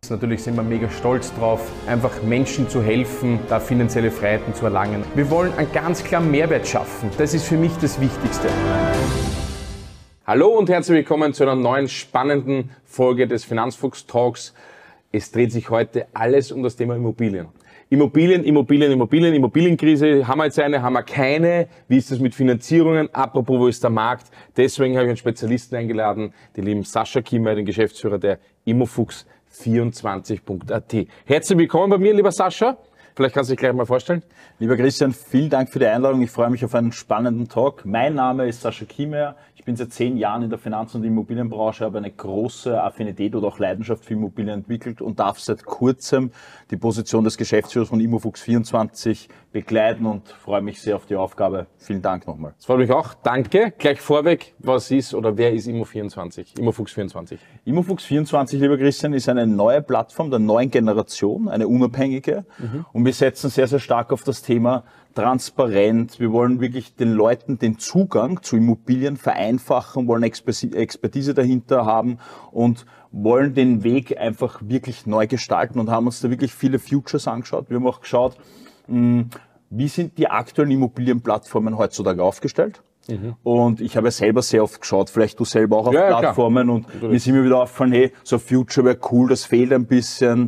Natürlich sind wir mega stolz drauf, einfach Menschen zu helfen, da finanzielle Freiheiten zu erlangen. Wir wollen einen ganz klaren Mehrwert schaffen. Das ist für mich das Wichtigste. Hallo und herzlich willkommen zu einer neuen spannenden Folge des Finanzfuchs Talks. Es dreht sich heute alles um das Thema Immobilien. Immobilienkrise. Haben wir jetzt eine, haben wir keine? Wie ist das mit Finanzierungen? Apropos, wo ist der Markt? Deswegen habe ich einen Spezialisten eingeladen, den lieben Sascha Kiemer, den Geschäftsführer der Immofuchs24.at. Herzlich willkommen bei mir, lieber Sascha. Vielleicht kannst du dich gleich mal vorstellen. Lieber Christian, vielen Dank für die Einladung. Ich freue mich auf einen spannenden Talk. Mein Name ist Sascha Kiemer. Ich bin seit 10 Jahren in der Finanz- und Immobilienbranche, habe eine große Affinität oder auch Leidenschaft für Immobilien entwickelt und darf seit kurzem die Position des Geschäftsführers von Immofuchs24 begleiten und freue mich sehr auf die Aufgabe. Vielen Dank nochmal. Das freut mich auch. Danke. Gleich vorweg, was ist oder wer ist Immofuchs24? Immofuchs24, lieber Christian, ist eine neue Plattform der neuen Generation, eine unabhängige. Und wir setzen sehr, sehr stark auf das Thema transparent. Wir wollen wirklich den Leuten den Zugang zu Immobilien vereinfachen, wollen Expertise dahinter haben und wollen den Weg einfach wirklich neu gestalten und haben uns da wirklich viele Futures angeschaut. Wir haben auch geschaut, wie sind die aktuellen Immobilienplattformen heutzutage aufgestellt? Und ich habe ja selber sehr oft geschaut, vielleicht du selber auch auf Plattformen klar. Und mir sind mir wieder aufgefallen, hey, so Future wäre cool, das fehlt ein bisschen.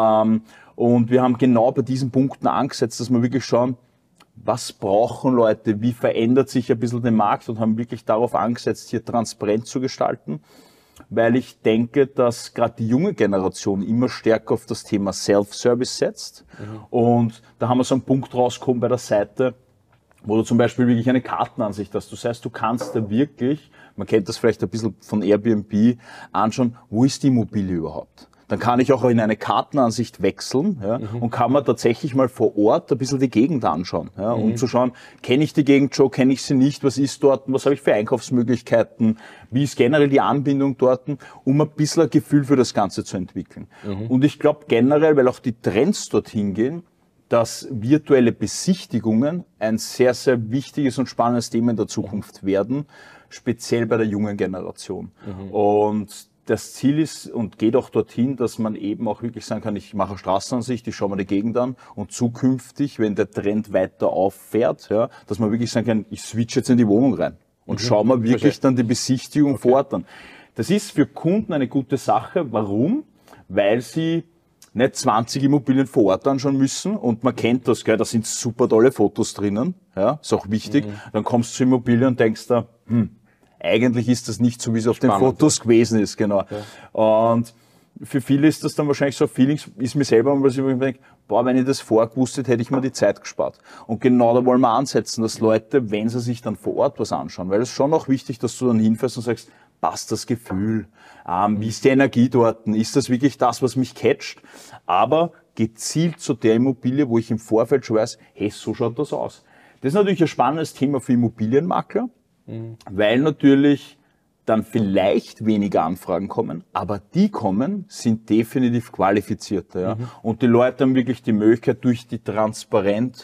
Und wir haben genau bei diesen Punkten angesetzt, dass wir wirklich schauen, was brauchen Leute, wie verändert sich ein bisschen der Markt und haben wirklich darauf angesetzt, hier transparent zu gestalten, weil ich denke, dass gerade die junge Generation immer stärker auf das Thema Self-Service setzt. Und da haben wir so einen Punkt rausgekommen bei der Seite, wo du zum Beispiel wirklich eine Kartenansicht hast. Das heißt, du kannst da wirklich, man kennt das vielleicht ein bisschen von Airbnb, anschauen, wo ist die Immobilie überhaupt? Dann kann ich auch in eine Kartenansicht wechseln und kann mir tatsächlich mal vor Ort ein bisschen die Gegend anschauen, um zu schauen, kenne ich die Gegend schon, kenne ich sie nicht, was ist dort, was habe ich für Einkaufsmöglichkeiten, wie ist generell die Anbindung dort, um ein bisschen ein Gefühl für das Ganze zu entwickeln. Und ich glaube generell, weil auch die Trends dorthin gehen, dass virtuelle Besichtigungen ein sehr, sehr wichtiges und spannendes Thema in der Zukunft werden, speziell bei der jungen Generation. Und das Ziel ist und geht auch dorthin, dass man eben auch wirklich sagen kann, ich mache eine Straßenansicht, ich schaue mir die Gegend an und zukünftig, wenn der Trend weiter auffährt, dass man wirklich sagen kann, ich switche jetzt in die Wohnung rein und schaue mir wirklich dann die Besichtigung vor Ort an. Das ist für Kunden eine gute Sache. Warum? Weil sie nicht 20 Immobilien vor Ort anschauen müssen und man kennt das, gell, da sind super tolle Fotos drinnen, ist auch wichtig. Dann kommst du zur Immobilie und denkst da, eigentlich ist das nicht so, wie es auf den Fotos gewesen ist, genau. Ja. Und für viele ist das dann wahrscheinlich so ein Feeling, ist mir selber, weil ich mir denke, wenn ich das vorgewusst hätte, hätte ich mir die Zeit gespart. Und genau da wollen wir ansetzen, dass Leute, wenn sie sich dann vor Ort was anschauen, weil es ist schon auch wichtig, dass du dann hinfährst und sagst, passt das Gefühl, wie ist die Energie dort, ist das wirklich das, was mich catcht, aber gezielt zu der Immobilie, wo ich im Vorfeld schon weiß, hey, so schaut das aus. Das ist natürlich ein spannendes Thema für Immobilienmakler, weil natürlich dann vielleicht weniger Anfragen kommen, aber die kommen, sind definitiv qualifizierter. Und die Leute haben wirklich die Möglichkeit, durch die Transparenz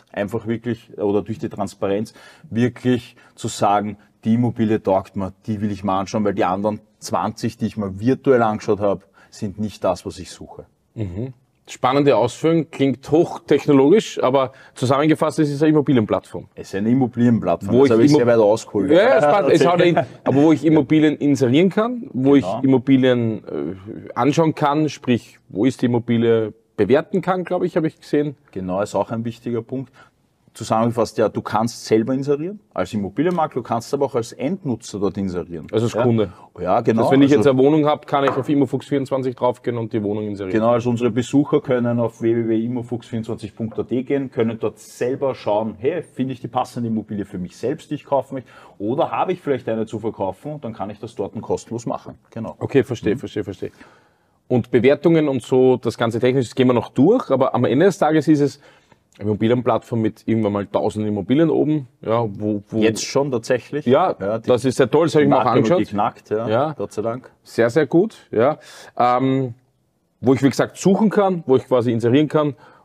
wirklich zu sagen, die Immobilie taugt mir, die will ich mal anschauen, weil die anderen 20, die ich mir virtuell angeschaut habe, sind nicht das, was ich suche. Spannende Ausführung, klingt hochtechnologisch, aber zusammengefasst ist es eine Immobilienplattform. Es ist eine Immobilienplattform, das habe ich sehr weit ausgeholt. Ja, spannend. Aber wo ich Immobilien inserieren kann, wo ich Immobilien anschauen kann, sprich, wo ist die Immobilie bewerten kann, glaube ich, habe ich gesehen. Genau, ist auch ein wichtiger Punkt. Zusammengefasst, du kannst selber inserieren, als Immobilienmakler, du kannst aber auch als Endnutzer dort inserieren. Also als Kunde. Ja, genau. Also wenn ich jetzt eine Wohnung habe, kann ich auf Immofuchs24 draufgehen und die Wohnung inserieren. Genau, also unsere Besucher können auf www.immofuchs24.at gehen, können dort selber schauen, hey, finde ich die passende Immobilie für mich selbst, die ich kaufen möchte, oder habe ich vielleicht eine zu verkaufen, dann kann ich das dort kostenlos machen. Genau. Okay, verstehe. Und Bewertungen und so, das ganze Technische, das gehen wir noch durch, aber am Ende des Tages ist es eine Immobilienplattform mit irgendwann mal 1000 Immobilien oben. Wo jetzt schon tatsächlich. Ja, das ist sehr toll, das habe ich mir auch angeschaut. Geknackt, Gott sei Dank. Sehr, sehr gut. Wo ich, wie gesagt, suchen kann, wo ich quasi inserieren kann.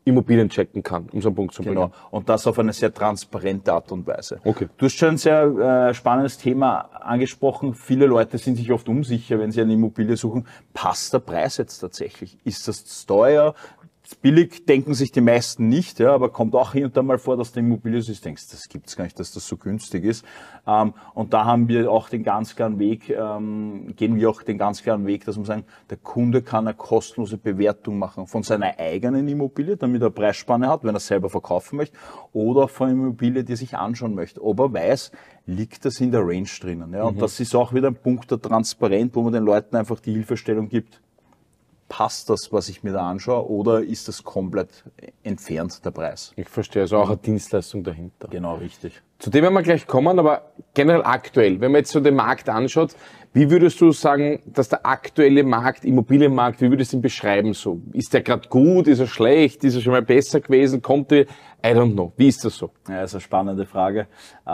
Immobilien checken kann, um so einen Punkt zu bringen. Genau. Und das auf eine sehr transparente Art und Weise. Okay. Du hast schon ein sehr spannendes Thema angesprochen. Viele Leute sind sich oft unsicher, wenn sie eine Immobilie suchen. Passt der Preis jetzt tatsächlich? Ist das teuer? Billig denken sich die meisten nicht, ja, aber kommt auch hin und da mal vor, dass du eine Immobilie siehst, denkst, das gibt's gar nicht, dass das so günstig ist. Und da haben wir auch den ganz klaren Weg, gehen wir auch den ganz klaren Weg, dass wir sagen, der Kunde kann eine kostenlose Bewertung machen von seiner eigenen Immobilie, damit er Preisspanne hat, wenn er selber verkaufen möchte, oder von einer Immobilie, die er sich anschauen möchte. Ob er weiß, liegt das in der Range drinnen. Ja? Und das ist auch wieder ein Punkt der Transparenz, wo man den Leuten einfach die Hilfestellung gibt. Passt das, was ich mir da anschaue, oder ist das komplett entfernt, der Preis? Ich verstehe, also auch eine Dienstleistung dahinter. Genau, richtig. Zu dem werden wir gleich kommen, aber generell aktuell, wenn man jetzt so den Markt anschaut, wie würdest du sagen, dass der aktuelle Markt, Immobilienmarkt, wie würdest du ihn beschreiben so? Ist der gerade gut, ist er schlecht, ist er schon mal besser gewesen, kommt er, I don't know, wie ist das so? Ja, das ist eine spannende Frage.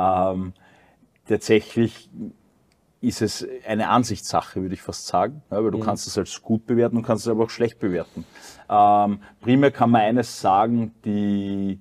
Tatsächlich ist es eine Ansichtssache, würde ich fast sagen, ja, weil du kannst es als gut bewerten und kannst es aber auch schlecht bewerten. Primär kann man eines sagen, die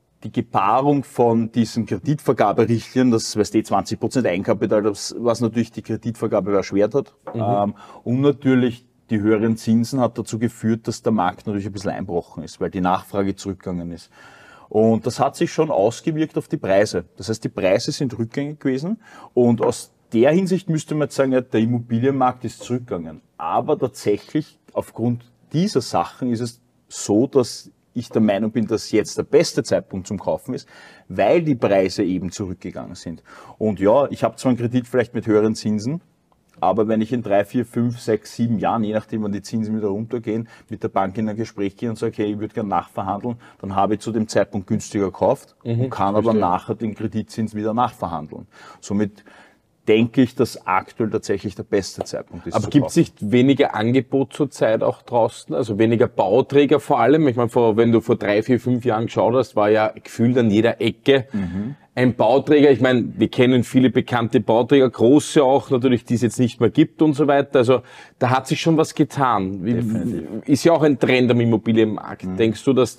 Gebarung von diesen Kreditvergaberichtlinien, das weißt du, 20% Eigenkapital, was natürlich die Kreditvergabe erschwert hat, und natürlich die höheren Zinsen hat dazu geführt, dass der Markt natürlich ein bisschen einbrochen ist, weil die Nachfrage zurückgegangen ist. Und das hat sich schon ausgewirkt auf die Preise. Das heißt, die Preise sind rückgängig gewesen, und aus der Hinsicht müsste man jetzt sagen, ja, der Immobilienmarkt ist zurückgegangen. Aber tatsächlich, aufgrund dieser Sachen ist es so, dass ich der Meinung bin, dass jetzt der beste Zeitpunkt zum Kaufen ist, weil die Preise eben zurückgegangen sind. Und ja, ich habe zwar einen Kredit vielleicht mit höheren Zinsen, aber wenn ich in 3, 4, 5, 6, 7 Jahren, je nachdem, wann die Zinsen wieder runtergehen, mit der Bank in ein Gespräch gehe und sage, okay, ich würde gerne nachverhandeln, dann habe ich zu dem Zeitpunkt günstiger gekauft und kann aber nachher den Kreditzins wieder nachverhandeln. Somit denke ich, dass aktuell tatsächlich der beste Zeitpunkt ist. Aber gibt es nicht weniger Angebot zurzeit auch draußen? Also weniger Bauträger vor allem? Ich meine, wenn du vor 3, 4, 5 Jahren geschaut hast, war ja gefühlt an jeder Ecke ein Bauträger. Ich meine, wir kennen viele bekannte Bauträger, große auch natürlich, die es jetzt nicht mehr gibt und so weiter. Also da hat sich schon was getan. Ist ja auch ein Trend am Immobilienmarkt. Denkst du, dass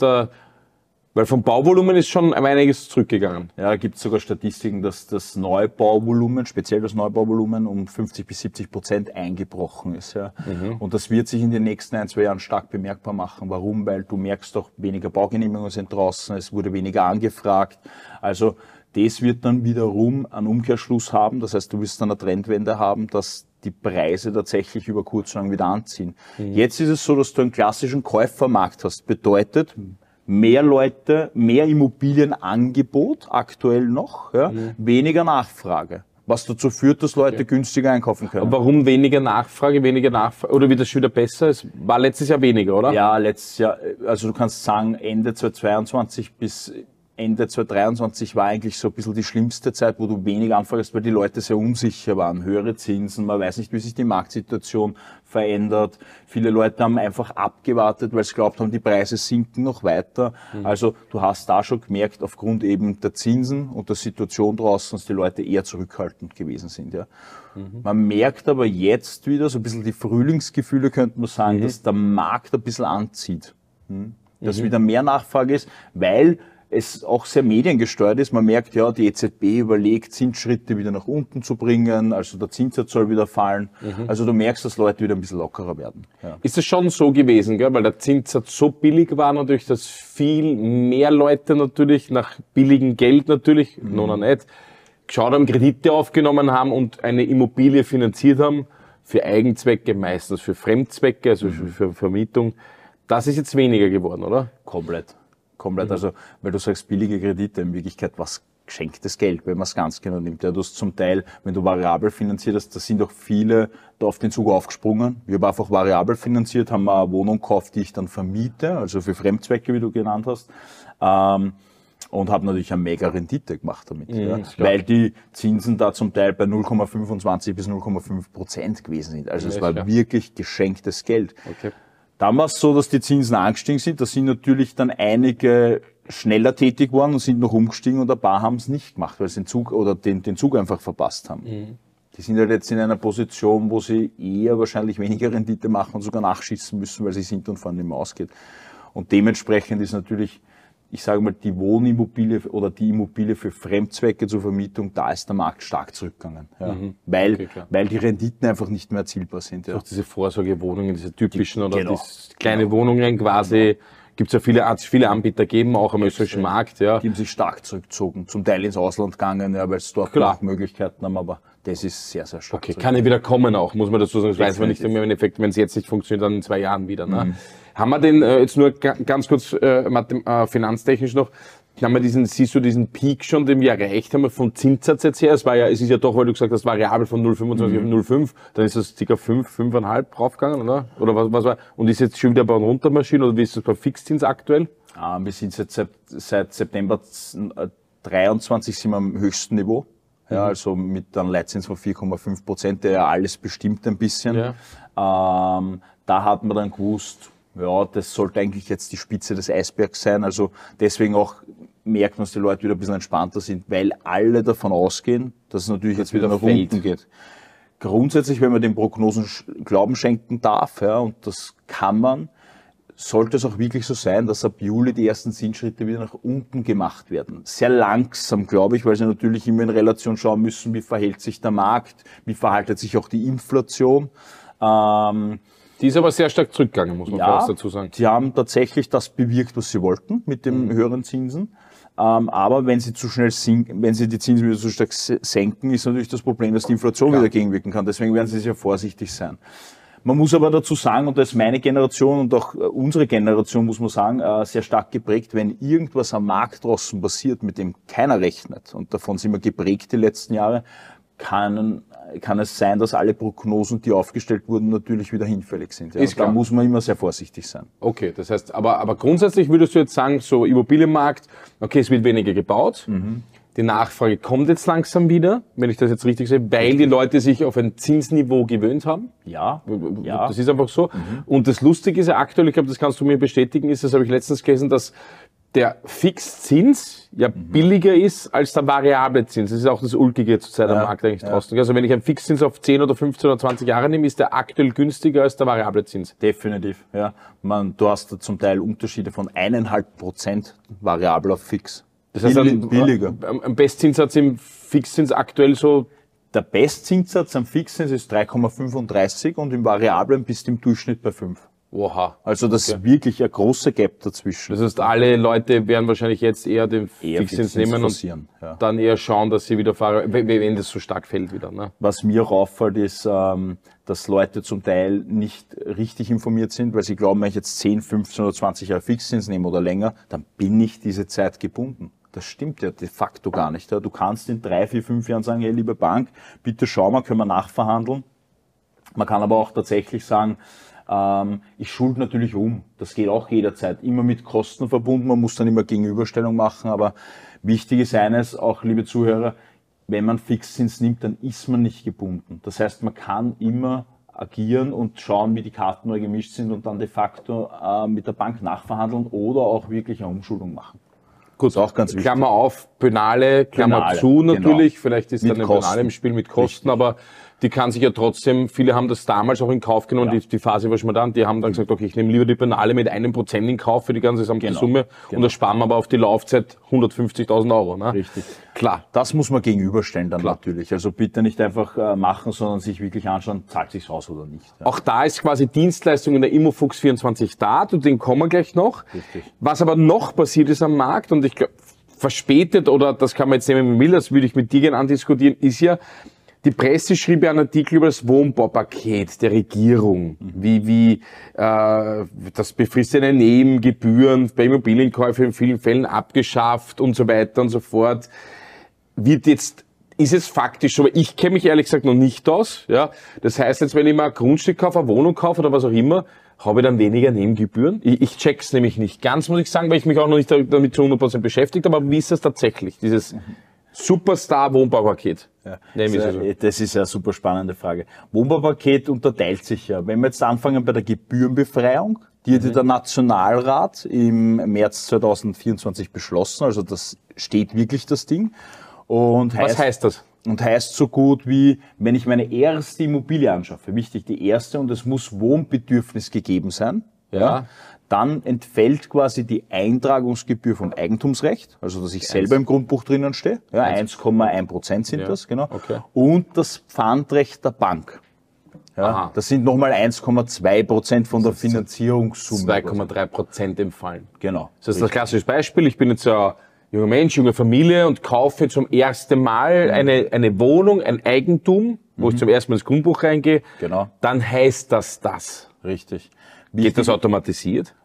weil vom Bauvolumen ist schon einiges zurückgegangen. Ja, da gibt es sogar Statistiken, dass das Neubauvolumen, speziell das Neubauvolumen, um 50-70% eingebrochen ist. Ja. Und das wird sich in den nächsten 1, 2 Jahren stark bemerkbar machen. Warum? Weil du merkst doch, weniger Baugenehmigungen sind draußen, es wurde weniger angefragt. Also das wird dann wiederum einen Umkehrschluss haben. Das heißt, du wirst dann eine Trendwende haben, dass die Preise tatsächlich über kurz oder lang wieder anziehen. Jetzt ist es so, dass du einen klassischen Käufermarkt hast. Bedeutet, mehr Leute, mehr Immobilienangebot aktuell noch, ja, weniger Nachfrage. Was dazu führt, dass Leute günstiger einkaufen können. Aber warum weniger Nachfrage, oder wird das schon wieder besser? Es war letztes Jahr weniger, oder? Ja, letztes Jahr, also du kannst sagen, Ende 2022 bis Ende 2023 war eigentlich so ein bisschen die schlimmste Zeit, wo du wenig anfragst, weil die Leute sehr unsicher waren. Höhere Zinsen, man weiß nicht, wie sich die Marktsituation verändert. Viele Leute haben einfach abgewartet, weil sie glaubt haben, die Preise sinken noch weiter. Also du hast da schon gemerkt, aufgrund eben der Zinsen und der Situation draußen, dass die Leute eher zurückhaltend gewesen sind. Ja. Man merkt aber jetzt wieder so ein bisschen die Frühlingsgefühle, könnte man sagen, dass der Markt ein bisschen anzieht. Dass wieder mehr Nachfrage ist, weil es auch sehr mediengesteuert ist. Man merkt ja, die EZB überlegt, Zinsschritte wieder nach unten zu bringen, also der Zinssatz soll wieder fallen. Also du merkst, dass Leute wieder ein bisschen lockerer werden. Ja. Ist es schon so gewesen, gell? Weil der Zinssatz so billig war natürlich, dass viel mehr Leute natürlich nach billigem Geld natürlich, noch nicht, geschaut haben, Kredite aufgenommen haben und eine Immobilie finanziert haben, für Eigenzwecke, meistens für Fremdzwecke, also für Vermietung. Das ist jetzt weniger geworden, oder? Komplett. Also, weil du sagst, billige Kredite, in Wirklichkeit was geschenktes Geld, wenn man es ganz genau nimmt. Ja, du hast zum Teil, wenn du variabel finanziert hast, da sind auch viele da auf den Zug aufgesprungen. Ich habe einfach variabel finanziert, haben wir eine Wohnung gekauft, die ich dann vermiete, also für Fremdzwecke, wie du genannt hast, und habe natürlich eine mega Rendite gemacht damit, weil die Zinsen da zum Teil bei 0,25 bis 0,5% gewesen sind. Also es war wirklich geschenktes Geld. Okay. Dann war es so, dass die Zinsen angestiegen sind. Da sind natürlich dann einige schneller tätig geworden und sind noch umgestiegen und ein paar haben es nicht gemacht, weil sie den Zug einfach verpasst haben. Die sind halt jetzt in einer Position, wo sie eher wahrscheinlich weniger Rendite machen und sogar nachschießen müssen, weil sie sind und vorne nicht mehr ausgeht. Und dementsprechend ist natürlich, ich sage mal, die Wohnimmobilie oder die Immobilie für Fremdzwecke zur Vermietung, da ist der Markt stark zurückgegangen. Ja. Weil die Renditen einfach nicht mehr erzielbar sind. Ja. Auch diese Vorsorgewohnungen, diese typischen oder die kleine Wohnungen quasi, gibt es ja viele Anbieter geben, auch am österreichischen Markt. Ja. Die haben sich stark zurückgezogen, zum Teil ins Ausland gegangen, ja, weil es dort Möglichkeiten haben, aber das ist sehr, sehr stark. Okay, kann ja wieder kommen auch, muss man dazu sagen. Das weiß man nicht im Endeffekt, wenn es jetzt nicht funktioniert, dann in 2 Jahren wieder. Ne? Haben wir den, jetzt nur ganz kurz finanztechnisch noch, siehst du diesen Peak schon, den wir erreicht haben von Zinssatz jetzt her? Es ist ja doch, weil du gesagt hast, variabel von 0,25 auf 0,5, dann ist das ca. 5,5 draufgegangen, oder? Oder was war? Und ist jetzt schon wieder bei runtermaschinen, oder wie ist das bei Fixzins aktuell? Wir sind jetzt seit September 23 sind wir am höchsten Niveau. Ja, also mit einem Leitzins von 4,5%, der ja alles bestimmt ein bisschen. Ja. Da hat man dann gewusst, ja, das sollte eigentlich jetzt die Spitze des Eisbergs sein. Also deswegen auch merkt man, dass die Leute wieder ein bisschen entspannter sind, weil alle davon ausgehen, dass es natürlich jetzt wieder nach unten geht. Grundsätzlich, wenn man den Prognosen Glauben schenken darf, ja, und das kann man, sollte es auch wirklich so sein, dass ab Juli die ersten Zinsschritte wieder nach unten gemacht werden. Sehr langsam, glaube ich, weil sie natürlich immer in Relation schauen müssen, wie verhält sich der Markt, wie verhaltet sich auch die Inflation. Die ist aber sehr stark zurückgegangen, muss man fast dazu sagen. Sie haben tatsächlich das bewirkt, was sie wollten mit den höheren Zinsen. Aber wenn sie zu schnell wenn sie die Zinsen wieder so stark senken, ist natürlich das Problem, dass die Inflation wieder gegenwirken kann. Deswegen werden sie sehr vorsichtig sein. Man muss aber dazu sagen, und das ist meine Generation und auch unsere Generation, muss man sagen, sehr stark geprägt, wenn irgendwas am Markt draußen passiert, mit dem keiner rechnet, und davon sind wir geprägt die letzten Jahre, kann es sein, dass alle Prognosen, die aufgestellt wurden, natürlich wieder hinfällig sind. Ja. Ist klar. Da muss man immer sehr vorsichtig sein. Okay, das heißt, aber grundsätzlich würdest du jetzt sagen, so Immobilienmarkt, okay, es wird weniger gebaut, die Nachfrage kommt jetzt langsam wieder, wenn ich das jetzt richtig sehe, weil die Leute sich auf ein Zinsniveau gewöhnt haben. Ja. Das ist einfach so. Und das Lustige ist ja aktuell, ich glaube, das kannst du mir bestätigen, das habe ich letztens gelesen, dass der Fixzins ja billiger ist als der variable Zins. Das ist auch das Ulkige zurzeit am Markt eigentlich draußen. Also wenn ich einen Fixzins auf 10 oder 15 oder 20 Jahre nehme, ist der aktuell günstiger als der variable Zins. Definitiv, ja. Du hast da zum Teil Unterschiede von 1,5% variabel auf fix. Das heißt, billiger. Am Bestzinssatz im Fixzins aktuell so? Der Bestzinssatz am Fixzins ist 3,35 und im Variablen bist du im Durchschnitt bei 5. Oha. Also das ist wirklich ein großer Gap dazwischen. Das heißt, alle Leute werden wahrscheinlich jetzt eher den Fixzins nehmen und dann eher schauen, dass sie wieder fahren, wenn das so stark fällt wieder. Ne? Was mir auch auffällt, ist, dass Leute zum Teil nicht richtig informiert sind, weil sie glauben, wenn ich jetzt 10, 15 oder 20 Jahre Fixzins nehme oder länger, dann bin ich diese Zeit gebunden. Das stimmt ja de facto gar nicht. Du kannst in 3, 4, 5 Jahren sagen, hey, liebe Bank, bitte schau mal, können wir nachverhandeln. Man kann aber auch tatsächlich sagen, ich schulde natürlich um. Das geht auch jederzeit. Immer mit Kosten verbunden. Man muss dann immer Gegenüberstellung machen. Aber wichtig ist eines, auch liebe Zuhörer, wenn man Fixzins nimmt, dann ist man nicht gebunden. Das heißt, man kann immer agieren und schauen, wie die Karten neu gemischt sind und dann de facto mit der Bank nachverhandeln oder auch wirklich eine Umschuldung machen. Gut, ist auch ganz wichtig. Klammer auf, Penale, Klammer zu natürlich. Genau. Vielleicht ist dann eine Penale im Spiel mit Kosten, aber die kann sich ja trotzdem, viele haben das damals auch in Kauf genommen, die Phase war schon mal da, und die haben dann gesagt, okay, ich nehme lieber die Penale mit 1% in Kauf für die ganze gesamte Summe und das sparen wir aber auf die Laufzeit 150.000 Euro. Ne? Richtig. Klar. Das muss man gegenüberstellen dann natürlich. Also bitte nicht einfach machen, sondern sich wirklich anschauen, zahlt sich's aus oder nicht. Ja. Auch da ist quasi Dienstleistung in der Immofuchs24 da, zu denen kommen wir gleich noch. Richtig. Was aber noch passiert ist am Markt, und ich glaube, verspätet, oder das kann man jetzt nehmen, wie man will, das würde ich mit dir gerne andiskutieren, ist ja, die Presse schrieb ja einen Artikel über das Wohnbaupaket der Regierung, wie das befristete Nebengebühren bei Immobilienkäufen in vielen Fällen abgeschafft und so weiter und so fort. Ist es faktisch so, aber ich kenne mich ehrlich gesagt noch nicht aus. Ja, das heißt jetzt, wenn ich mal ein Grundstück kaufe, eine Wohnung kaufe oder was auch immer, habe ich dann weniger Nebengebühren? Ich check's nämlich nicht ganz, muss ich sagen, weil ich mich auch noch nicht damit zu 100% beschäftigt habe, aber wie ist das tatsächlich, dieses Superstar-Wohnbaupaket? Ja, das ist ja eine super spannende Frage. Wohnbaupaket unterteilt sich ja. Wenn wir jetzt anfangen bei der Gebührenbefreiung, die hat der Nationalrat im März 2024 beschlossen, also das steht wirklich das Ding. Und was heißt das? Und heißt so gut wie, wenn ich meine erste Immobilie anschaffe, wichtig, die erste, und es muss Wohnbedürfnis gegeben sein. Ja. Dann entfällt quasi die Eintragungsgebühr vom Eigentumsrecht, also dass ich selber im Grundbuch drinnen stehe. Ja, 1,1% sind das, genau. Okay. Und das Pfandrecht der Bank. Ja, das sind nochmal 1,2% von der Finanzierungssumme. 2,3% entfallen. Genau. Das ist ein klassisches Beispiel. Ich bin jetzt ein junger Mensch, junge Familie und kaufe zum ersten Mal eine Wohnung, ein Eigentum, wo ich zum ersten Mal ins Grundbuch reingehe. Genau. Dann heißt das. Richtig. Geht das automatisiert?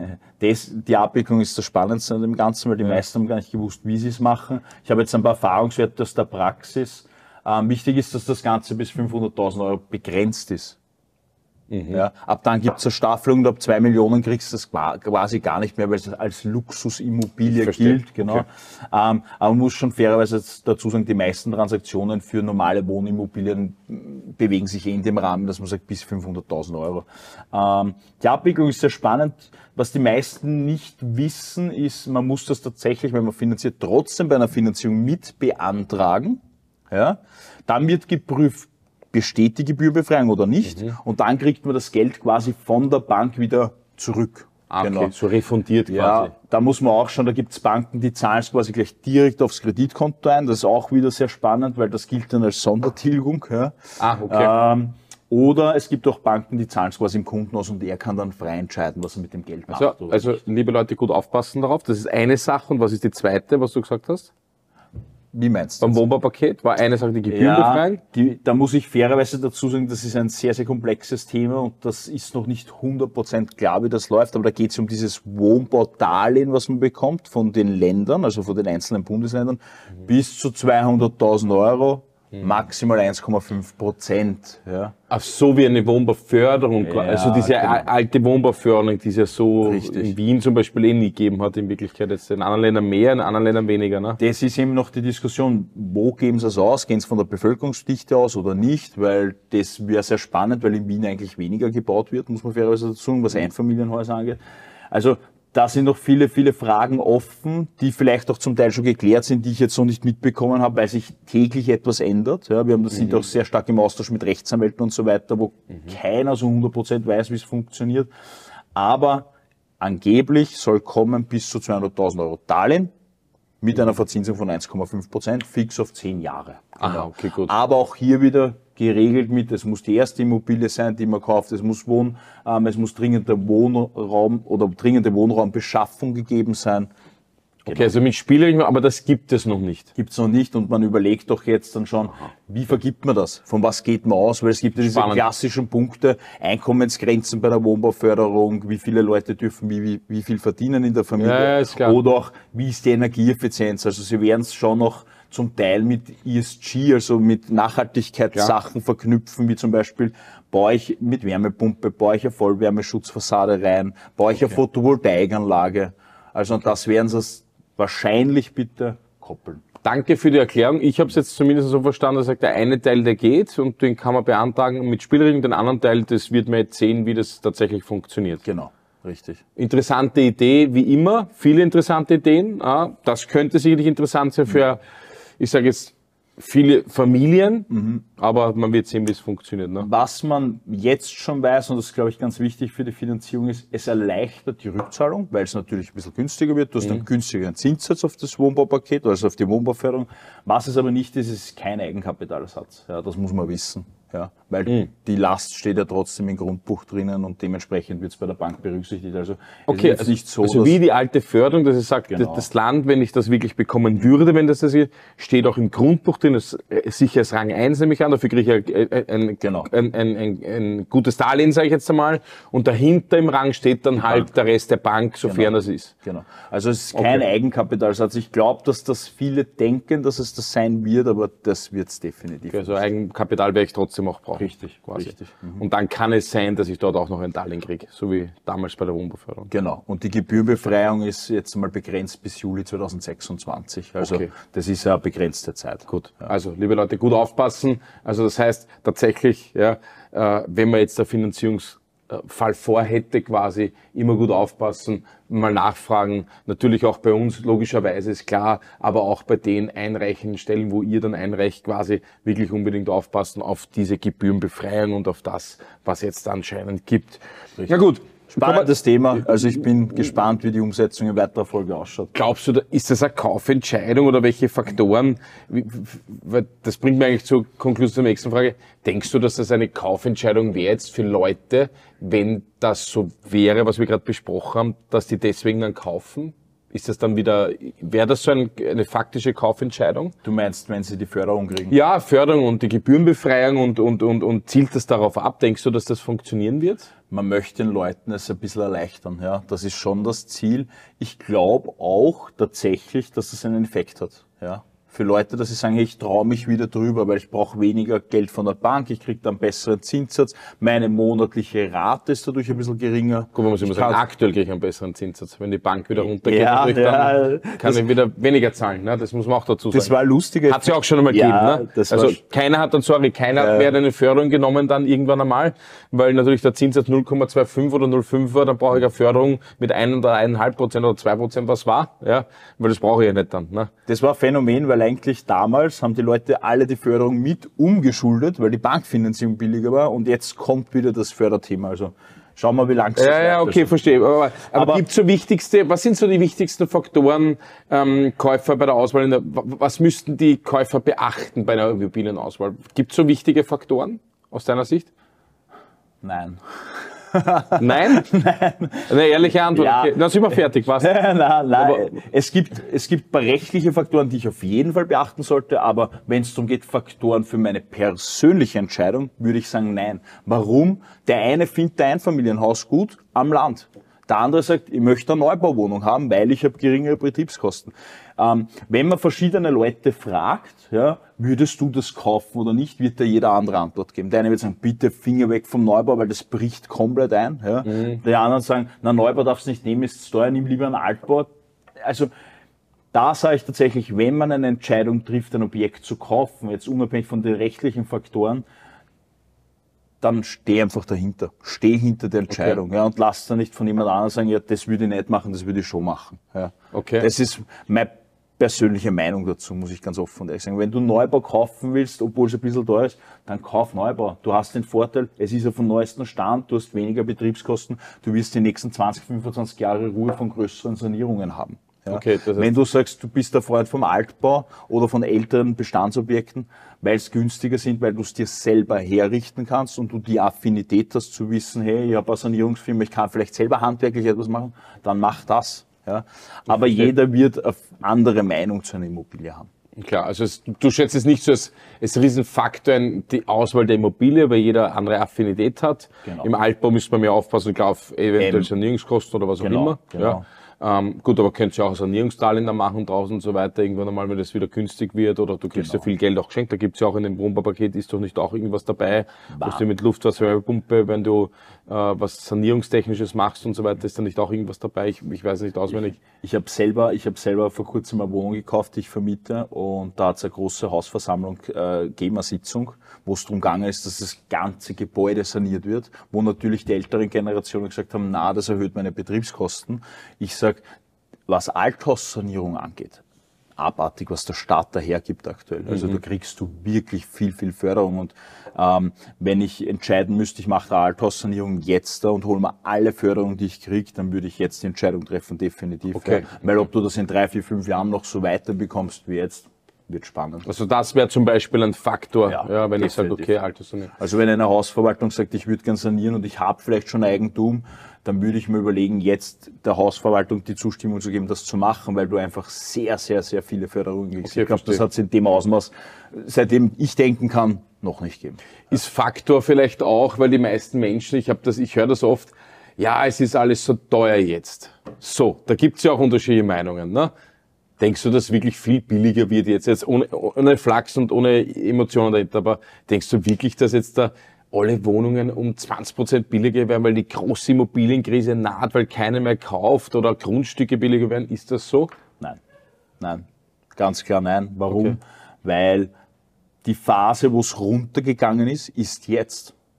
Die Abwicklung ist das Spannendste an dem Ganzen, weil die meisten haben gar nicht gewusst, wie sie es machen. Ich habe jetzt ein paar Erfahrungswerte aus der Praxis. Wichtig ist, dass das Ganze bis 500.000 Euro begrenzt ist. Ja, ab dann gibt es eine Staffelung und ab 2 Millionen kriegst du das quasi gar nicht mehr, weil es als Luxusimmobilie gilt. Genau. Okay. Aber man muss schon fairerweise dazu sagen, die meisten Transaktionen für normale Wohnimmobilien bewegen sich in dem Rahmen, dass man sagt, bis 500.000 Euro. Die Abwicklung ist sehr spannend. Was die meisten nicht wissen, ist, man muss das tatsächlich, wenn man finanziert, trotzdem bei einer Finanzierung mit beantragen. Ja? Dann wird geprüft, besteht die Gebührbefreiung oder nicht, und dann kriegt man das Geld quasi von der Bank wieder zurück. Okay, genau. So refundiert quasi. Ja, da muss man auch schauen, da gibt es Banken, die zahlen es quasi gleich direkt aufs Kreditkonto ein. Das ist auch wieder sehr spannend, weil das gilt dann als Sondertilgung. Ja. Okay. Oder es gibt auch Banken, die zahlen es quasi im Kunden aus und er kann dann frei entscheiden, was er mit dem Geld macht. Also liebe Leute, gut aufpassen darauf. Das ist eine Sache. Und was ist die zweite, was du gesagt hast? Wie meinst du? Beim Wohnbaupaket war eine Sache die Gebührenbefreiung? Ja, da muss ich fairerweise dazu sagen, das ist ein sehr, sehr komplexes Thema und das ist noch nicht 100% klar, wie das läuft, aber da geht es um dieses Wohnbaudarlehen, was man bekommt von den Ländern, also von den einzelnen Bundesländern, bis zu 200.000 Euro, maximal 1,5%. Ja. Ach so, wie eine Wohnbauförderung. Ja, also diese alte Wohnbauförderung, die es ja so in Wien zum Beispiel nie gegeben hat, in Wirklichkeit jetzt in anderen Ländern mehr, in anderen Ländern weniger. Ne? Das ist eben noch die Diskussion, wo geben sie es aus? Gehen sie von der Bevölkerungsdichte aus oder nicht? Weil das wäre sehr spannend, weil in Wien eigentlich weniger gebaut wird, muss man fairerweise dazu sagen, was Einfamilienhäuser angeht. Also da sind noch viele, viele Fragen offen, die vielleicht auch zum Teil schon geklärt sind, die ich jetzt noch nicht mitbekommen habe, weil sich täglich etwas ändert. Ja, sind auch sehr stark im Austausch mit Rechtsanwälten und so weiter, wo keiner so 100% weiß, wie es funktioniert. Aber angeblich soll kommen bis zu 200.000 Euro Darlehen mit einer Verzinsung von 1,5%, fix auf 10 Jahre. Genau. Aha, okay, gut. Aber auch hier wieder geregelt mit, es muss die erste Immobilie sein, die man kauft, es muss dringende Wohnraum oder dringende Wohnraumbeschaffung gegeben sein. Okay, also mit Spielregeln, aber das gibt es noch nicht. Gibt's noch nicht und man überlegt doch jetzt dann schon, wie vergibt man das? Von was geht man aus? Weil es gibt ja diese klassischen Punkte, Einkommensgrenzen bei der Wohnbauförderung, wie viele Leute dürfen wie viel verdienen in der Familie. Ja, ist klar. Oder auch, wie ist die Energieeffizienz? Also sie werden es schon noch zum Teil mit ESG, also mit Nachhaltigkeitssachen verknüpfen, wie zum Beispiel, baue ich mit Wärmepumpe, baue ich eine Vollwärmeschutzfassade rein, baue ich eine Photovoltaikanlage. Also das werden sie wahrscheinlich bitte koppeln. Danke für die Erklärung. Ich habe es jetzt zumindest so verstanden, dass der eine Teil, der geht und den kann man beantragen mit Spielregeln, den anderen Teil, das wird man jetzt sehen, wie das tatsächlich funktioniert. Genau, richtig. Interessante Idee, wie immer, viele interessante Ideen. Das könnte sicherlich interessant sein für, ich sage jetzt, viele Familien, aber man wird sehen, wie es funktioniert. Ne? Was man jetzt schon weiß, und das ist, glaube ich, ganz wichtig für die Finanzierung ist, es erleichtert die Rückzahlung, weil es natürlich ein bisschen günstiger wird. Du hast einen günstigeren Zinssatz auf das Wohnbaupaket, also auf die Wohnbauförderung. Was es aber nicht ist, ist kein Eigenkapitalersatz. Ja, das muss man wissen. Ja, weil die Last steht ja trotzdem im Grundbuch drinnen und dementsprechend wird es bei der Bank berücksichtigt. Also okay, es ist nicht so, also wie die alte Förderung, dass es sagt, das Land, wenn ich das wirklich bekommen würde, wenn das ist, steht auch im Grundbuch drin, das sicher als Rang 1 nehme ich an, dafür kriege ich ein gutes Darlehen, sage ich jetzt einmal, und dahinter im Rang steht dann halt der Rest der Bank, sofern das ist. Genau. Also es ist kein Eigenkapitalsatz. Ich glaube, dass das viele denken, dass es das sein wird, aber das wird es definitiv. Okay, also Eigenkapital werde ich trotzdem auch brauchen. Richtig, quasi. Richtig. Und dann kann es sein, dass ich dort auch noch ein Darlehen kriege, so wie damals bei der Wohnbauförderung. Genau. Und die Gebührenbefreiung ist jetzt mal begrenzt bis Juli 2026. Also das ist eine begrenzte Zeit. Gut. Ja. Also, liebe Leute, gut aufpassen. Also das heißt tatsächlich, wenn man jetzt der Finanzierungsfall vorhätte, quasi immer gut aufpassen, mal nachfragen. Natürlich auch bei uns, logischerweise ist klar, aber auch bei den einreichenden Stellen, wo ihr dann einreicht, quasi wirklich unbedingt aufpassen auf diese Gebührenbefreiung und auf das, was jetzt anscheinend gibt. Richtig. Ja gut, Spannendes Thema. Also ich bin gespannt, wie die Umsetzung in weiterer Folge ausschaut. Glaubst du, ist das eine Kaufentscheidung oder welche Faktoren? Das bringt mir eigentlich zur Konklusion zur nächsten Frage. Denkst du, dass das eine Kaufentscheidung wäre jetzt für Leute, wenn das so wäre, was wir gerade besprochen haben, dass die deswegen dann kaufen? Ist das dann wieder, wäre das so eine faktische Kaufentscheidung? Du meinst, wenn sie die Förderung kriegen? Ja, Förderung und die Gebührenbefreiung und zielt das darauf ab? Denkst du, dass das funktionieren wird? Man möchte den Leuten es ein bisschen erleichtern, ja. Das ist schon das Ziel. Ich glaube auch tatsächlich, dass es einen Effekt hat, ja. Für Leute, dass sie sagen, hey, ich traue mich wieder drüber, weil ich brauche weniger Geld von der Bank, ich kriege dann besseren Zinssatz, meine monatliche Rate ist dadurch ein bisschen geringer. Guck, man muss immer sagen, aktuell kriege ich einen besseren Zinssatz. Wenn die Bank wieder runtergeht, ja, dann kann ich wieder weniger zahlen. Ne? Das muss man auch dazu sagen. Das war lustig. Hat es ja auch schon einmal gegeben. Ne? Also keiner hat eine Förderung genommen dann irgendwann einmal, weil natürlich der Zinssatz 0,25 oder 0,5 war, dann brauche ich eine Förderung mit 1 oder 1,5% oder 2%, was war, ja, weil das brauche ich ja nicht dann. Ne? Das war ein Phänomen, weil eigentlich damals haben die Leute alle die Förderung mit umgeschuldet, weil die Bankfinanzierung billiger war und jetzt kommt wieder das Förderthema. Also schauen wir, wie lang es ist. Ja, okay, also. Verstehe. Aber gibt's so wichtigste, was sind so die wichtigsten Faktoren, Käufer bei der Auswahl? Was müssten die Käufer beachten bei einer Immobilienauswahl? Gibt's so wichtige Faktoren aus deiner Sicht? Nein. Nein? Nein. Eine ehrliche Antwort. Ja. Okay. Dann sind wir fertig, was? Nein. Es gibt ein paar rechtliche Faktoren, die ich auf jeden Fall beachten sollte, aber wenn es darum geht, Faktoren für meine persönliche Entscheidung, würde ich sagen, nein. Warum? Der eine findet ein Einfamilienhaus gut am Land. Der andere sagt, ich möchte eine Neubauwohnung haben, weil ich habe geringere Betriebskosten. Wenn man verschiedene Leute fragt, ja, würdest du das kaufen oder nicht, wird da jeder andere Antwort geben. Der eine wird sagen, bitte Finger weg vom Neubau, weil das bricht komplett ein. Ja. Die anderen sagen, na, Neubau darfst du nicht nehmen, ist zu teuer, nimm lieber einen Altbau. Also da sage ich tatsächlich, wenn man eine Entscheidung trifft, ein Objekt zu kaufen, jetzt unabhängig von den rechtlichen Faktoren, dann steh einfach dahinter. Steh hinter der Entscheidung. Okay. Ja, und lass da nicht von jemand anderem sagen, ja, das würde ich nicht machen, das würde ich schon machen. Ja. Okay. Das ist meine persönliche Meinung dazu, muss ich ganz offen und ehrlich sagen. Wenn du Neubau kaufen willst, obwohl es ein bisschen teuer ist, dann kauf Neubau. Du hast den Vorteil, es ist ja vom neuesten Stand, du hast weniger Betriebskosten, du wirst die nächsten 20, 25 Jahre Ruhe von größeren Sanierungen haben. Ja. Okay, das heißt, wenn du sagst, du bist der Freund vom Altbau oder von älteren Bestandsobjekten, weil es günstiger sind, weil du es dir selber herrichten kannst und du die Affinität hast zu wissen, hey, ich habe eine Sanierungsfirma, ich kann vielleicht selber handwerklich etwas machen, dann mach das. Ja. Aber jeder wird eine andere Meinung zu einer Immobilie haben. Klar, also du schätzt es nicht so als Riesenfaktor die Auswahl der Immobilie, weil jeder andere Affinität hat. Genau. Im Altbau müsste man mehr aufpassen, klar, auf eventuell Sanierungskosten oder was auch immer. Genau. Ja. Gut, aber könntest ja auch Sanierungsdarlehen da machen draußen und so weiter, irgendwann einmal, wenn das wieder günstig wird oder du kriegst ja viel Geld auch geschenkt. Da gibt's ja auch in dem Wohnbaupaket, ist doch nicht auch irgendwas dabei, was du mit Luftwasserwärmepumpe, wenn du was Sanierungstechnisches machst und so weiter, ist da nicht auch irgendwas dabei? Ich weiß nicht auswendig. Ich habe selber vor kurzem eine Wohnung gekauft, die ich vermiete, und da hat es eine große Hausversammlung gegeben, eine Sitzung, wo es darum gegangen ist, dass das ganze Gebäude saniert wird, wo natürlich die älteren Generationen gesagt haben, na, das erhöht meine Betriebskosten. Ich sage, was Althaussanierung angeht, abartig, was der Staat dahergibt aktuell. Also da kriegst du wirklich viel Förderung. Und wenn ich entscheiden müsste, ich mache eine Althaussanierung jetzt da und hole mir alle Förderungen, die ich kriege, dann würde ich jetzt die Entscheidung treffen, definitiv. Okay. Ja. Weil ob du das in 3, 4, 5 Jahren noch so weiter bekommst wie jetzt, wird spannend. Also das wäre zum Beispiel ein Faktor, ja, wenn ich sage, okay, Alterssanierung. Also wenn eine Hausverwaltung sagt, ich würde gern sanieren und ich habe vielleicht schon Eigentum, dann würde ich mir überlegen, jetzt der Hausverwaltung die Zustimmung zu geben, das zu machen, weil du einfach sehr viele Förderungen kriegst. Okay, ich glaube, das hat es in dem Ausmaß, seitdem ich denken kann, noch nicht gegeben. Ist Faktor vielleicht auch, weil die meisten Menschen, ich höre das oft, ja, es ist alles so teuer jetzt. So, da gibt's ja auch unterschiedliche Meinungen, ne? Denkst du, dass wirklich viel billiger wird jetzt ohne Flachs und ohne Emotionen dahinter, aber denkst du wirklich, dass jetzt da alle Wohnungen um 20% billiger werden, weil die große Immobilienkrise naht, weil keiner mehr kauft oder Grundstücke billiger werden? Ist das so? Nein. Ganz klar nein. Warum? Okay. Weil die Phase, wo es runtergegangen ist jetzt.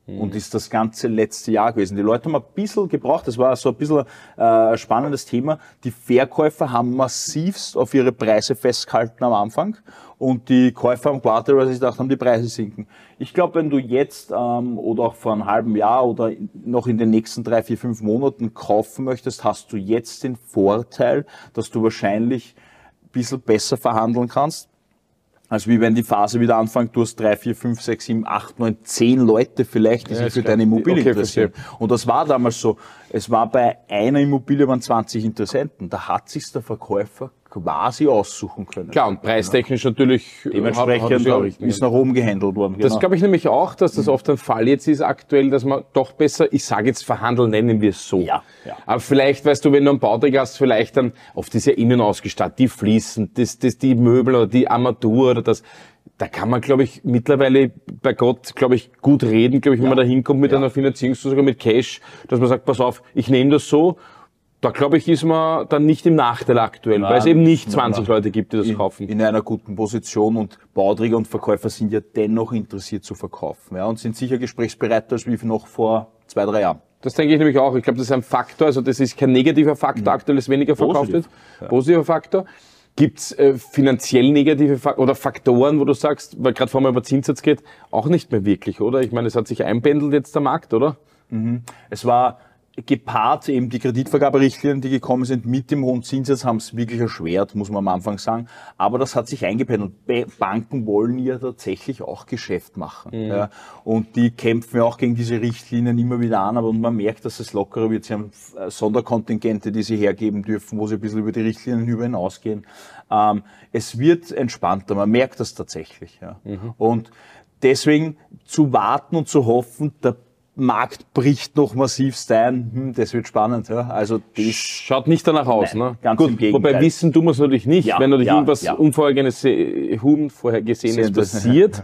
und ist das ganze letzte Jahr gewesen. Die Leute haben ein bisschen gebraucht, das war so ein bisschen ein spannendes Thema. Die Verkäufer haben massivst auf ihre Preise festgehalten am Anfang und die Käufer haben gewartet, weil sie gedacht haben, die Preise sinken. Ich glaube, wenn du jetzt oder auch vor einem halben Jahr oder noch in den nächsten 3, 4, 5 Monaten kaufen möchtest, hast du jetzt den Vorteil, dass du wahrscheinlich ein bisschen besser verhandeln kannst. Also wie wenn die Phase wieder anfängt, du hast 3, 4, 5, 6, 7, 8, 9, 10 Leute vielleicht, die sich für deine Immobilie interessieren. Und das war damals so. Es war bei einer Immobilie waren 20 Interessenten. Da hat sich der Verkäufer quasi aussuchen können. Klar, und preistechnisch natürlich dementsprechend ist nach oben gehandelt worden. Genau. Das glaube ich nämlich auch, dass das oft ein Fall jetzt ist aktuell, dass man doch besser, ich sage jetzt verhandeln, nennen wir es so. Ja. Aber vielleicht, weißt du, wenn du einen Bauträger hast, vielleicht dann, oft ist ja innen ausgestattet, die Fliesen, die Möbel oder die Armatur oder das. Da kann man, glaube ich, mittlerweile bei Gott, glaube ich, gut reden, glaube ich, wenn man da hinkommt mit einer Finanzierungszusage, mit Cash, dass man sagt, pass auf, ich nehme das so. Da, glaube ich, ist man dann nicht im Nachteil aktuell, weil es eben nicht 20 Leute gibt, die das kaufen. In einer guten Position und Bauträger und Verkäufer sind ja dennoch interessiert zu verkaufen, ja, und sind sicher gesprächsbereiter als wie noch vor 2, 3 Jahren. Das denke ich nämlich auch. Ich glaube, das ist ein Faktor, also das ist kein negativer Faktor, aktuell ist weniger verkauft wird. Positiver Faktor. Gibt's finanziell negative oder Faktoren, wo du sagst, weil gerade vorhin mal über Zinssatz geht, auch nicht mehr wirklich, oder? Ich meine, es hat sich einpendelt jetzt der Markt, oder? Es war gepaart eben die Kreditvergaberichtlinien, die gekommen sind mit dem hohen Zinssatz, haben es wirklich erschwert, muss man am Anfang sagen. Aber das hat sich eingependelt. Banken wollen ja tatsächlich auch Geschäft machen. Ja. Und die kämpfen ja auch gegen diese Richtlinien immer wieder an, aber man merkt, dass es lockerer wird. Sie haben Sonderkontingente, die sie hergeben dürfen, wo sie ein bisschen über die Richtlinien hinausgehen. Es wird entspannter, man merkt das tatsächlich. Ja. Und deswegen zu warten und zu hoffen, der Markt bricht noch massivst ein, das wird spannend. Ja. Also das schaut nicht danach aus. Nein, ne? Ganz Gut, im Gegenteil. Wobei wissen tun wir es natürlich nicht. Wenn natürlich irgendwas Unvorhergesehenes passiert,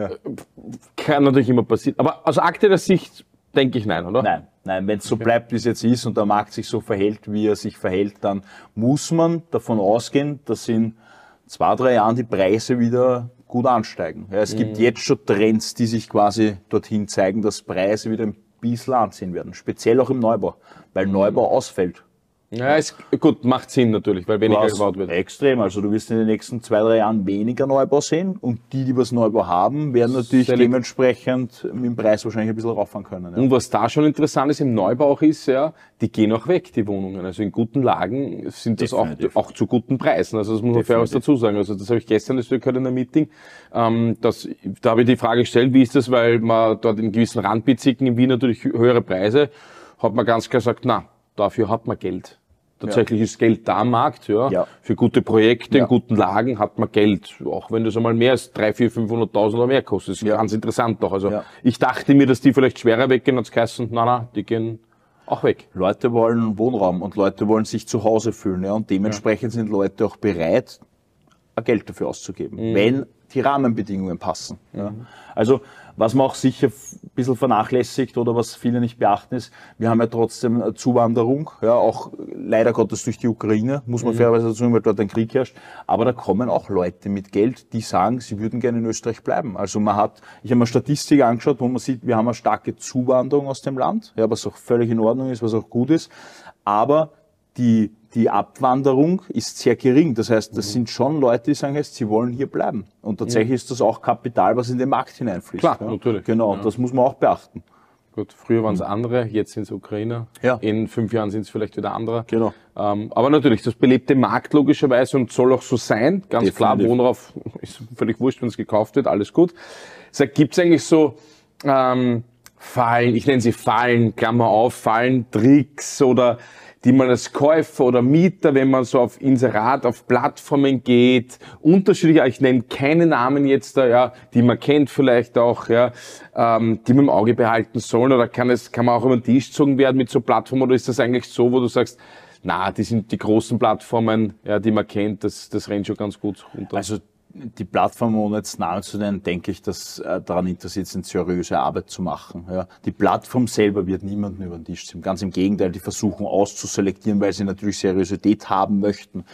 kann natürlich immer passieren. Aber aus aktueller Sicht denke ich nein, oder? Nein, wenn es so bleibt, wie es jetzt ist und der Markt sich so verhält, wie er sich verhält, dann muss man davon ausgehen, dass in 2, 3 Jahren die Preise wieder gut ansteigen. Ja, es gibt jetzt schon Trends, die sich quasi dorthin zeigen, dass Preise wieder ein bisschen anziehen werden. Speziell auch im Neubau, weil Neubau ausfällt. Ja, ist gut, macht Sinn natürlich, weil weniger gebaut wird. Extrem, also du wirst in den nächsten 2, 3 Jahren weniger Neubau sehen und die was Neubau haben, werden natürlich dementsprechend mit dem Preis wahrscheinlich ein bisschen rauffahren können. Ja. Und was da schon interessant ist im Neubau auch ist, ja, die gehen auch weg, die Wohnungen. Also in guten Lagen sind das auch zu guten Preisen. Also das muss man fair was dazu sagen. Also das habe ich gestern gehört in einem Meeting. Da habe ich die Frage gestellt, wie ist das, weil man dort in gewissen Randbezirken in Wien natürlich höhere Preise, hat man ganz klar gesagt, na, dafür hat man Geld. Tatsächlich ist Geld da am Markt, für gute Projekte in guten Lagen hat man Geld, auch wenn das einmal mehr als 300.000, 400.000, 500.000 oder mehr kostet. Das ist ganz interessant doch. Also ich dachte mir, dass die vielleicht schwerer weggehen, als geheißen, nein, die gehen auch weg. Leute wollen Wohnraum und Leute wollen sich zu Hause fühlen, ja, und dementsprechend sind Leute auch bereit, Geld dafür auszugeben, wenn die Rahmenbedingungen passen. Ja. Also was man auch sicher ein bisschen vernachlässigt oder was viele nicht beachten ist, wir haben ja trotzdem Zuwanderung, ja, auch leider Gottes durch die Ukraine, muss man fairerweise dazu sagen, weil dort ein Krieg herrscht, aber da kommen auch Leute mit Geld, die sagen, sie würden gerne in Österreich bleiben. Also ich habe mir Statistik angeschaut, wo man sieht, wir haben eine starke Zuwanderung aus dem Land, ja, was auch völlig in Ordnung ist, was auch gut ist, aber die Abwanderung ist sehr gering. Das heißt, das sind schon Leute, die sagen, sie wollen hier bleiben. Und tatsächlich ist das auch Kapital, was in den Markt hineinfließt. Klar, natürlich. Genau, das muss man auch beachten. Gut, früher waren es andere, jetzt sind es Ukrainer. Ja. In 5 Jahren sind es vielleicht wieder andere. Genau. Aber natürlich, das belebte Markt logischerweise und soll auch so sein. Ganz definitiv. Klar, Wohnrauf ist völlig wurscht, wenn es gekauft wird, alles gut. Gibt es eigentlich so Fallen, ich nenne sie Fallen, Klammer auf, Fallen, Tricks oder die man als Käufer oder Mieter, wenn man so auf Inserat, auf Plattformen geht, unterschiedliche, ich nenne keine Namen jetzt da, ja, die man kennt vielleicht auch, ja, die man im Auge behalten sollen, oder kann man auch über den Tisch gezogen werden mit so Plattformen, oder ist das eigentlich so, wo du sagst, na, die sind die großen Plattformen, ja, die man kennt, das rennt schon ganz gut runter. Also die Plattformen, ohne jetzt Namen zu nennen, denke ich, dass daran interessiert sind, seriöse Arbeit zu machen. Ja. Die Plattform selber wird niemanden über den Tisch ziehen. Ganz im Gegenteil, die versuchen auszuselektieren, weil sie natürlich Seriosität haben möchten.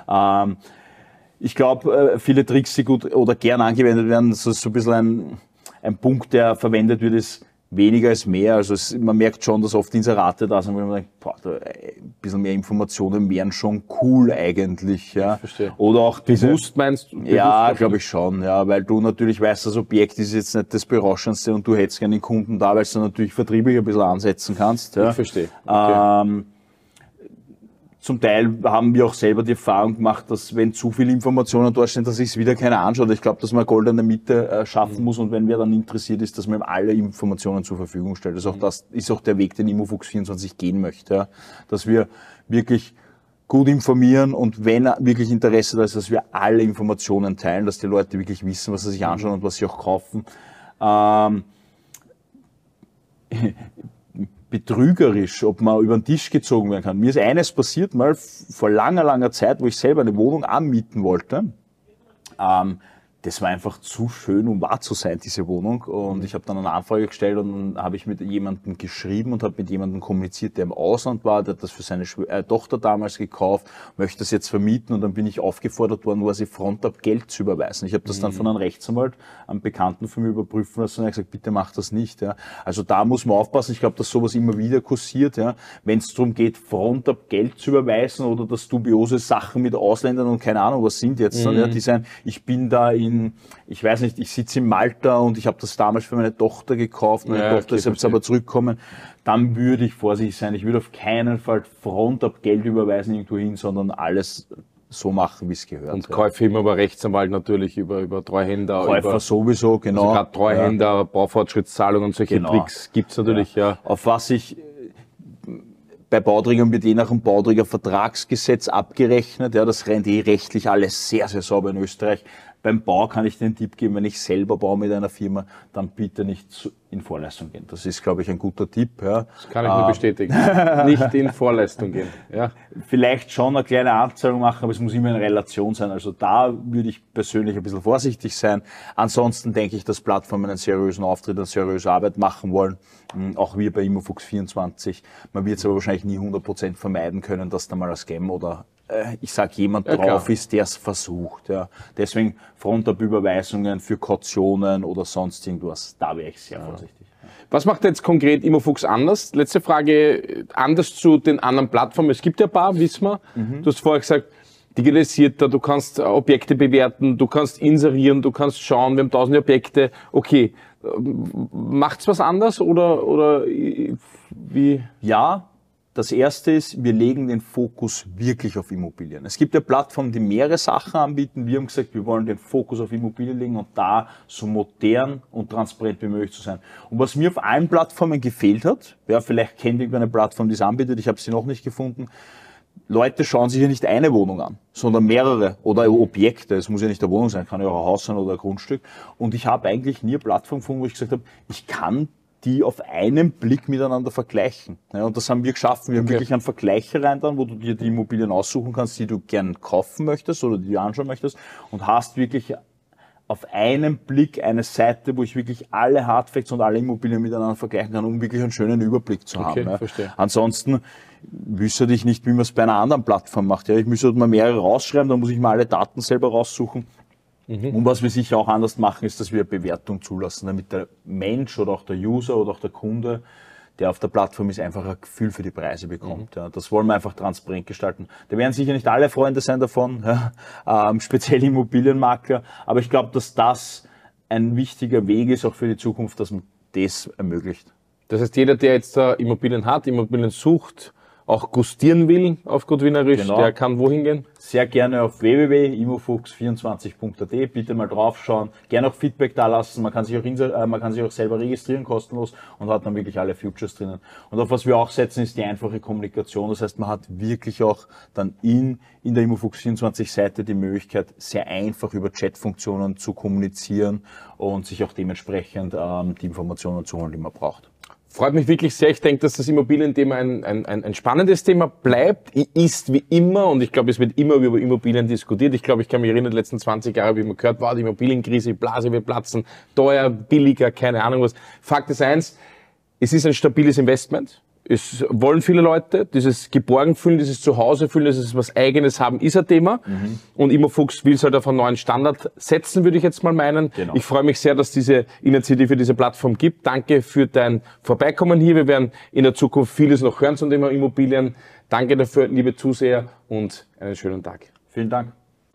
Ich glaube, viele Tricks, die gut oder gern angewendet werden, das ist so ein bisschen ein Punkt, der verwendet wird, ist, weniger ist mehr. Also man merkt schon, dass oft Inserate da sind, wo man denkt, ein bisschen mehr Informationen wären schon cool eigentlich. Ja. Ich verstehe. Oder auch bewusst meinst du? Ja, glaube ich schon, ja, weil du natürlich weißt, das Objekt ist jetzt nicht das Berauschendste und du hättest gerne den Kunden da, weil du natürlich vertrieblich ein bisschen ansetzen kannst. Ja. Ich verstehe. Okay. Zum Teil haben wir auch selber die Erfahrung gemacht, dass wenn zu viele Informationen da stehen, dass sich es wieder keiner anschaut. Ich glaube, dass man eine goldene Mitte schaffen muss und wenn wer dann interessiert ist, dass man ihm alle Informationen zur Verfügung stellt. Also auch das ist auch der Weg, den Immofux24 gehen möchte, ja. Dass wir wirklich gut informieren und wenn wirklich Interesse da ist, dass wir alle Informationen teilen, dass die Leute wirklich wissen, was sie sich anschauen und was sie auch kaufen. Betrügerisch, ob man über den Tisch gezogen werden kann. Mir ist eines passiert mal vor langer Zeit, wo ich selber eine Wohnung anmieten wollte. Das war einfach zu schön, um wahr zu sein, diese Wohnung. Und ich habe dann eine Anfrage gestellt und dann habe ich mit jemandem geschrieben und habe mit jemandem kommuniziert, der im Ausland war, der hat das für seine Tochter damals gekauft, möchte das jetzt vermieten und dann bin ich aufgefordert worden, quasi frontab Geld zu überweisen. Ich habe das dann von einem Rechtsanwalt, einem Bekannten von mir überprüfen lassen und er hat gesagt, bitte mach das nicht. Ja. Also da muss man aufpassen. Ich glaube, dass sowas immer wieder kursiert. Ja. Wenn es darum geht, frontab Geld zu überweisen oder dass dubiose Sachen mit Ausländern und keine Ahnung, was sind jetzt dann, ja, die sagen, ich bin da ich weiß nicht, ich sitze in Malta und ich habe das damals für meine Tochter gekauft, meine Tochter ist jetzt aber zurückgekommen, dann würde ich vorsichtig sein. Ich würde auf keinen Fall frontab Geld überweisen irgendwo hin, sondern alles so machen, wie es gehört. Und Käufe immer über Rechtsanwalt natürlich, über Treuhänder. Käufer sowieso, genau. Also gerade Treuhänder, Baufortschrittszahlungen und solche Tricks gibt's natürlich, ja. Auf was ich bei Bauträgern wird je nach dem Bauträgervertragsgesetz abgerechnet. Ja, das rennt rechtlich alles sehr, sehr sauber in Österreich. Beim Bau kann ich den Tipp geben, wenn ich selber baue mit einer Firma, dann bitte nicht in Vorleistung gehen. Das ist, glaube ich, ein guter Tipp. Ja. Das kann ich nur bestätigen. Nicht in Vorleistung gehen. Ja. Vielleicht schon eine kleine Anzahlung machen, aber es muss immer in Relation sein. Also da würde ich persönlich ein bisschen vorsichtig sein. Ansonsten denke ich, dass Plattformen einen seriösen Auftritt, eine seriöse Arbeit machen wollen. Auch wir bei Immofux24. Man wird es aber wahrscheinlich nie 100% vermeiden können, dass da mal ein Scam oder ich sag jemand drauf ist, der es versucht. Ja. Deswegen Frontab-Überweisungen für Kautionen oder sonst irgendwas, da wäre ich sehr vorsichtig. Was macht jetzt konkret Immofux anders? Letzte Frage, anders zu den anderen Plattformen. Es gibt ja ein paar, wissen wir. Du hast vorher gesagt, digitalisierter, du kannst Objekte bewerten, du kannst inserieren, du kannst schauen, wir haben 1000 Objekte. Okay, macht's was anders oder wie? Ja. Das erste ist, wir legen den Fokus wirklich auf Immobilien. Es gibt ja Plattformen, die mehrere Sachen anbieten. Wir haben gesagt, wir wollen den Fokus auf Immobilien legen und da so modern und transparent wie möglich zu sein. Und was mir auf allen Plattformen gefehlt hat, ja, vielleicht kennt ihr eine Plattform, die es anbietet, ich habe sie noch nicht gefunden. Leute schauen sich ja nicht eine Wohnung an, sondern mehrere oder Objekte. Es muss ja nicht eine Wohnung sein, kann ja auch ein Haus sein oder ein Grundstück. Und ich habe eigentlich nie eine Plattform gefunden, wo ich gesagt habe, ich kann die auf einen Blick miteinander vergleichen. Ja, und das haben wir geschaffen. Wir haben wirklich einen Vergleicher rein dann, wo du dir die Immobilien aussuchen kannst, die du gern kaufen möchtest oder die du anschauen möchtest und hast wirklich auf einen Blick eine Seite, wo ich wirklich alle Hardfacts und alle Immobilien miteinander vergleichen kann, um wirklich einen schönen Überblick zu haben. Ja. Verstehe. Ansonsten wüsste ich nicht, wie man es bei einer anderen Plattform macht. Ja, ich müsste mal mehrere rausschreiben, dann muss ich mal alle Daten selber raussuchen. Und was wir sicher auch anders machen, ist, dass wir Bewertung zulassen, damit der Mensch oder auch der User oder auch der Kunde, der auf der Plattform ist, einfach ein Gefühl für die Preise bekommt. Ja, das wollen wir einfach transparent gestalten. Da werden sicher nicht alle Freunde sein davon, ja, speziell Immobilienmakler, aber ich glaube, dass das ein wichtiger Weg ist, auch für die Zukunft, dass man das ermöglicht. Das heißt, jeder, der jetzt Immobilien hat, Immobilien sucht, auch gustieren will, auf gut Wienerisch, der kann wohin gehen? Sehr gerne auf www.immofux24.at, bitte mal draufschauen, gerne auch Feedback da lassen, man kann sich auch selber registrieren, kostenlos und hat dann wirklich alle Futures drinnen. Und auf was wir auch setzen, ist die einfache Kommunikation, das heißt, man hat wirklich auch dann in der Immofux24-Seite die Möglichkeit, sehr einfach über Chatfunktionen zu kommunizieren und sich auch dementsprechend die Informationen zu holen, die man braucht. Freut mich wirklich sehr. Ich denke, dass das Immobilienthema ein spannendes Thema bleibt, ist wie immer, und ich glaube, es wird immer über Immobilien diskutiert. Ich glaube, ich kann mich erinnern, die letzten 20 Jahre, wie man gehört, wow, die Immobilienkrise, die Blase wird platzen, teuer, billiger, keine Ahnung was. Fakt ist eins, es ist ein stabiles Investment. es wollen viele Leute, dieses geborgen fühlen, dieses Zuhause fühlen, dieses was Eigenes haben, ist ein Thema. Und Immofuchs will es halt auf einen neuen Standard setzen, würde ich jetzt mal meinen. Genau. Ich freue mich sehr, dass diese Initiative, diese Plattform gibt. Danke für dein Vorbeikommen hier. Wir werden in der Zukunft vieles noch hören zum Thema Immobilien. Danke dafür, liebe Zuseher, und einen schönen Tag. Vielen Dank.